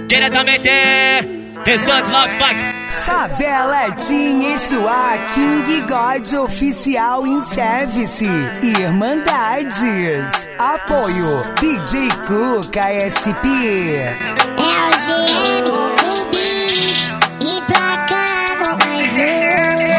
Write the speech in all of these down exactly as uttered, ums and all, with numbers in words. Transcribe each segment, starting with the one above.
diretamente Restante Love Funk. Favela Team Exuá, King God Oficial in Service, Irmandades, apoio D J Cuca S P. É o G M do beat, emplacando mais um,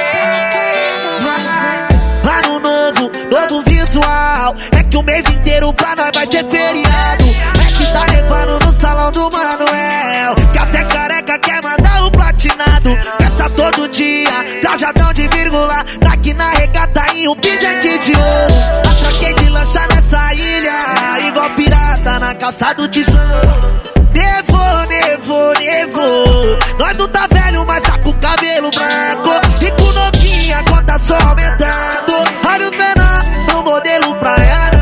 emplacando mais um. Ano novo, novo visual, é que o mês inteiro pra nós vai ter feriado. É que tá levando no salão do Manuel, que até careca quer mandar um platinado. Festa todo dia, trajadão de vírgula, daqui na regata em um pingente de ouro. Atraquei de lancha nessa ilha, igual pirata na calça do tesouro. Nevou, nevou, nevou, nós não tá velho, mas tá com cabelo branco. E com novinha, a conta só aumentando. Olha os menor no modelo praiano.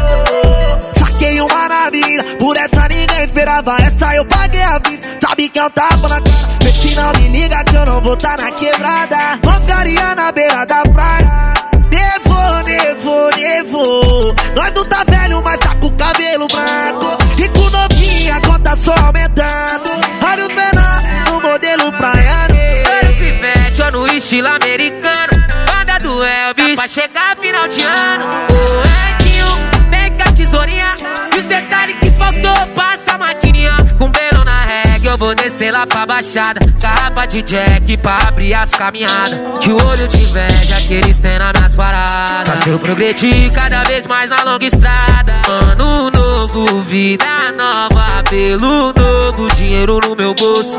Saquei uma na mina, por essa ninguém esperava. Essa eu paguei a vista, sabe que é um tapa na cara. Vê se não me liga que eu não vou tá na quebrada. Roncaria na beira da praia. Nevou, nevou, nevou, nós não tá velho, mas tá com cabelo branco. E com novinha, a conta só aumentando. Olha os menor no modelo praiano. Olha o pivete, ó, no estilo americano. Banda do Elvis, pra chegar final de ano. O Edinho, pega a tesourinha. E os detalhes que faltou, passa a maquininha. Com belo na reggae, eu vou descer lá pra baixada. Garrafa de Jack pra abrir as caminhadas. Que o olho de inveja que eles têm nas minhas paradas. Fazer eu progredir cada vez mais na longa estrada. Ano novo, vida nova, pelo novo, dinheiro no meu bolso.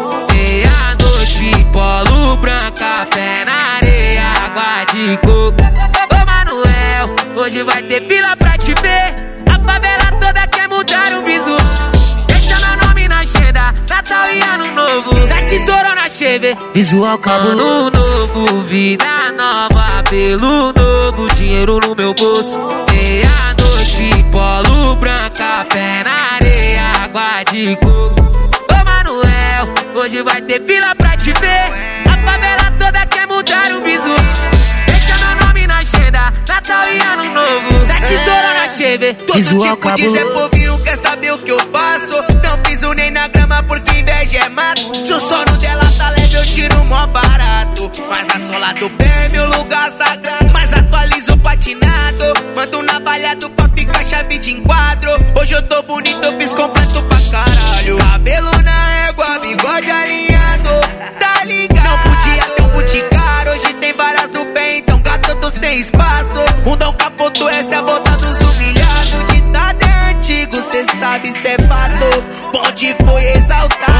Meia-noite, polo branca, pé na areia, água de coco. Ô Manuel, hoje vai ter fila pra te ver. A favela toda quer mudar o visual. Deixa meu nome na agenda, Natal e Ano Novo. Da tesoura na cheve, visual cabuloso. Ano novo, vida nova, pelo novo, dinheiro no meu bolso. Meia-noite, polo branca, pé na areia, água de coco. Ô Manuel, hoje vai ter fila pra te ver. A favela toda quer mudar o visual. Deixa meu nome na agenda, Natal e Ano Novo. Da tesoura na cheve, todo visual tipo de Zé Povinho quer saber o que eu faço. Não piso nem na grama porque inveja é mato. Se o sono dela tá leve eu tiro mó barato. Mas a sola do pé é meu lugar sagrado. Mas atualizo o patinado, mando navalhado pra ficar chave de enquadro. Hoje eu tô bonito, eu fiz completo pra caralho. Cabelo na égua, bigode alinhado, tá ligado? Não podia ter um boticário, hoje tem várias no pé, então gato eu tô sem espaço. Mundão capotou, essa é a volta dos humilhados. Ditado é antigo, cê sabe, cê é fato. Ponte foi exaltado.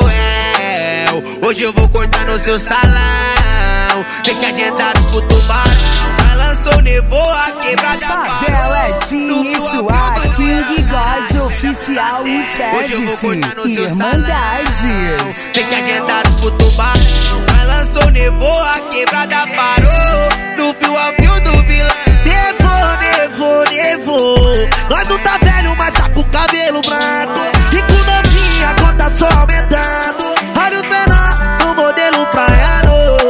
Manuel, hoje eu vou cortar no seu salão. Deixa agendado pro tubarão. Balançou, nevou, a quebrada parou. Favela Team Exuá, King God Oficial in Service, Irmandades. Deixa agendado pro tubarão. Balançou, nevou, a quebrada parou. No fio ao fio do vilão. Nevou, nevou, nevou, nós não tá velho, mas tá com cabelo branco. E com novinha, a conta só aumentando. Olha os menor no modelo praiano.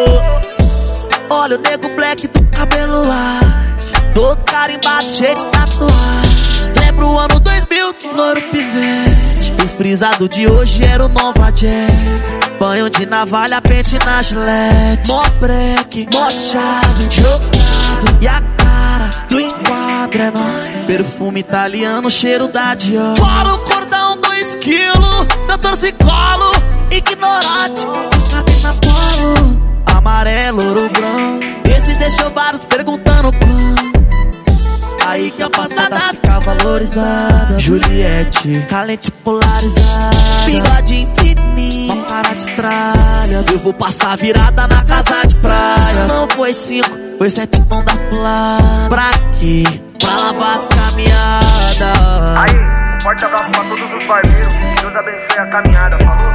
Olha o nego black do cabelo arte, todo carimbado, cheio de tatuagem. Lembra o ano dois mil, que louro pivete. O frisado de hoje era o Nova Jazz. Banho de navalha, pente na gilete. Mó break, mó chave, jogado. E a cara do enquadro é nóis. Perfume italiano, cheiro da Dior. Fora o cordão, dois quilos, da torcicolo. Ignorante, camina polo. Amarelo, ouro branco. Esse deixou vários perguntando quando. Aí que a passada fica valorizada. Juliette, calente polarizada. Bigode infinito, uma cara de tralha. Eu vou passar virada na casa de praia. Não foi cinco, foi sete ondas puladas. Pra quê? Pra lavar as caminhadas. Aí, forte abraço pra todos os parceiros. Deus abençoe a caminhada, falou?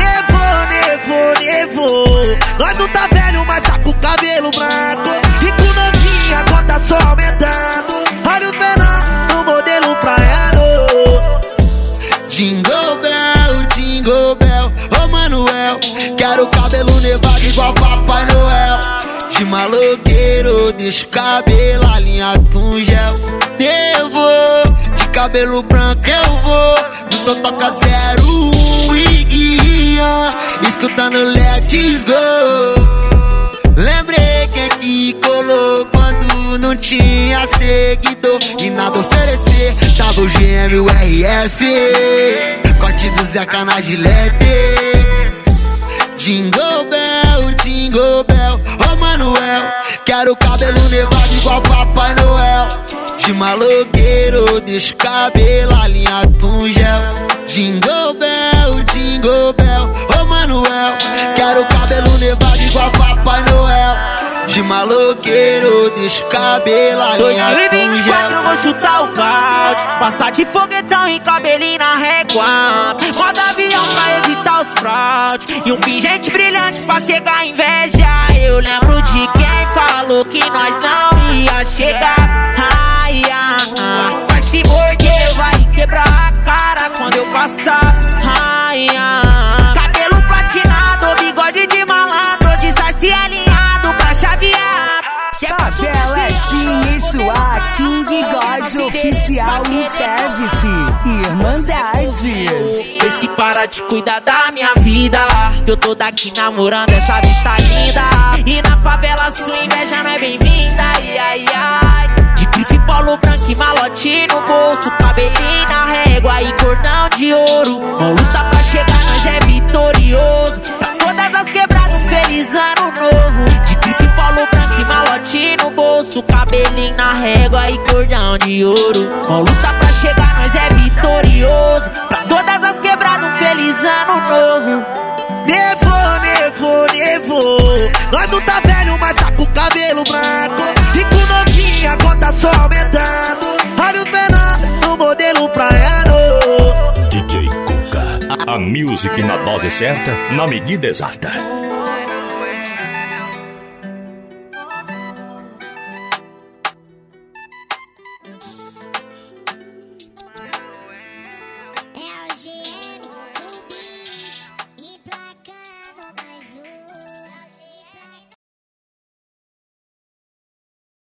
Nevou, nevou, nevou, nós não tá velho, mas tá com cabelo branco. E com novinha, a conta só aumentando. Olha os menor no modelo praiano. Jingle Bell, Jingle Bell, ô Manuel. Quero cabelo nevado igual Papai Noel. De maloqueiro, deixa o cabelo alinhado com gel. Nevou, de cabelo branco eu vou. No som toca zero um, Iggy. e nada oferecer. Tava o G M e o R F, corte do Zeca na Gillette. Jingle Bell, Jingle Bell, ô Manuel, quero cabelo nevado igual Papai Noel. De maloqueiro, deixa o cabelo alinhado com gel. Jingle Bell, Jingle Bell, ô Manuel, quero cabelo nevado igual Papai Noel. De maloqueiro, deixa o cabelo alinhado dois mil e com vinte e quatro eu vou chutar o balde, passar de foguetão e cabelinho na régua, modo avião pra evitar os fraudes, e um pingente brilhante pra cegar a inveja. Eu lembro de quem falou que nós não ia chegar. Ai, ai, ai. Vai se morder, vai quebrar a cara quando eu passar. Ai, ai. Cabelo platinado, bigode de malandro, de sarce alinhado pra chavear. Favela Team Exuá, King God Oficial em Service, Irmandade. Esse para de cuidar da minha vida, que eu tô daqui namorando essa vista linda. E na favela sua inveja não é bem-vinda. Ai, ai, ai. De grife, polo branco e malote no bolso, cabelinho na régua e cordão de ouro. Uma luta pra chegar, nós é vitorioso. Pra todas as quebradas, um feliz ano novo. De grife, polo branco e malote no bolso, cabelinho na régua e cordão de ouro. Uma luta pra chegar, nós é vitorioso. Pra todas as quebradas, um feliz ano novo. Nevou, nevou, nevou. Nós não tá velho, mas tá com cabelo branco. E com novinha, a conta só aumentando. Olha os menor no modelo praiano. D J Cuca, a music na dose certa, na medida exata.